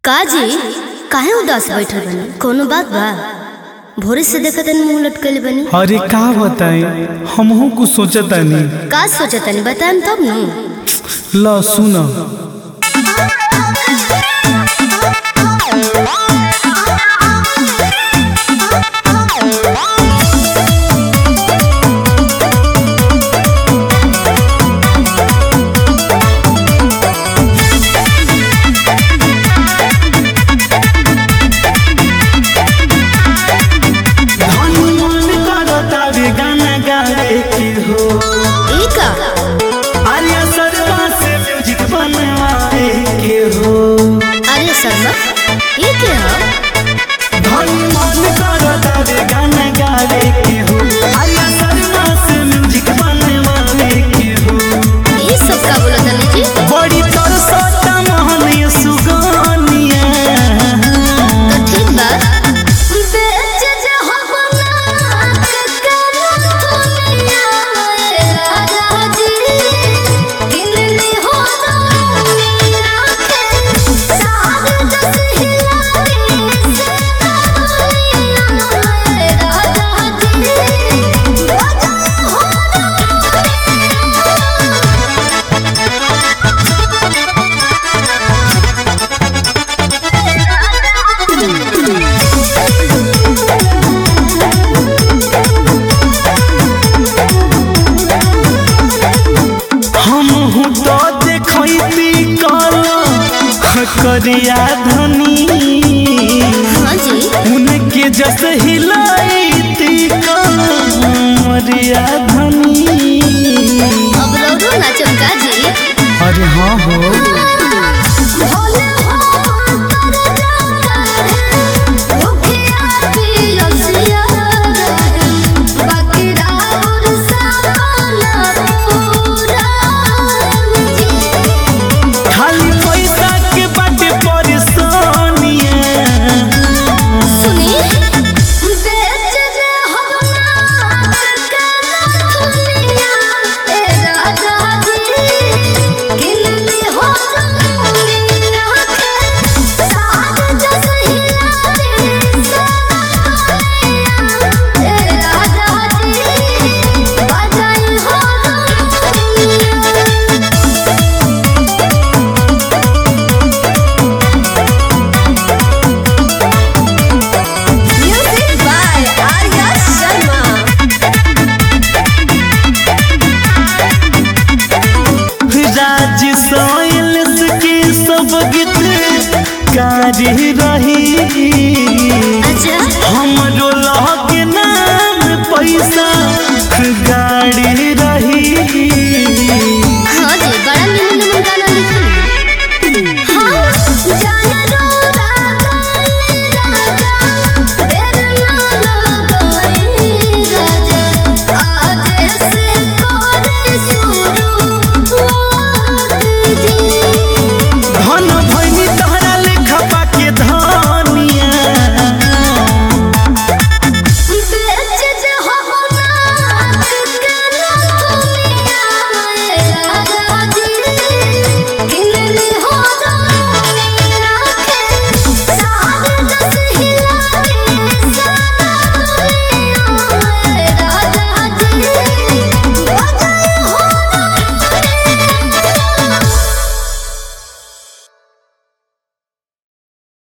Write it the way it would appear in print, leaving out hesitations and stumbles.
काजी काहे उदास बैठल बनी? कोनो बात बा? भोरे से देखत तनी मुंह लटकले बनी। अरे का बताएं, हमहू कुछ सोचतानी। का सोचतनी बताएम तब न। ला सुना। अरे शर्मा ये क्या है? धनी मन करता रे गाना गावे के हो, आया शर्मा से म्यूजिक बनवावे के हो। ये सब का बोला तनी जी? बड़ी तरसता मोहन ये सुगनिया। तो ठीक बा। बेच जे हो बना के करो दुनिया राजा जी, किनली हो दुनिया के साथ दस हिलाने से दुनिया राजा जी, राजा हो हमहू तो देखैती काला करिया धनी, हाँ जी। उनके जस हिलाईती कमरिया धनी। अब रौरो ना चमका जी। अरे हाँ हो। भोले हो कर जाता है, भूखिया पिलसिया रहे, बाकी राउर सावला पूरा जी। खाली पैसा के बाटे परेशानिया। सुनी बेच जे हो ना के दुनिया ए राजा जी, किनली हो दुनिया के साथ दस हिलाने से दुनिया ए राजा जी, बजाई हो music by Arya Sharma. Raj silence के सब गीत कारी रही। अच्छा हमरो लग नाम पैसा गाड़ी रही।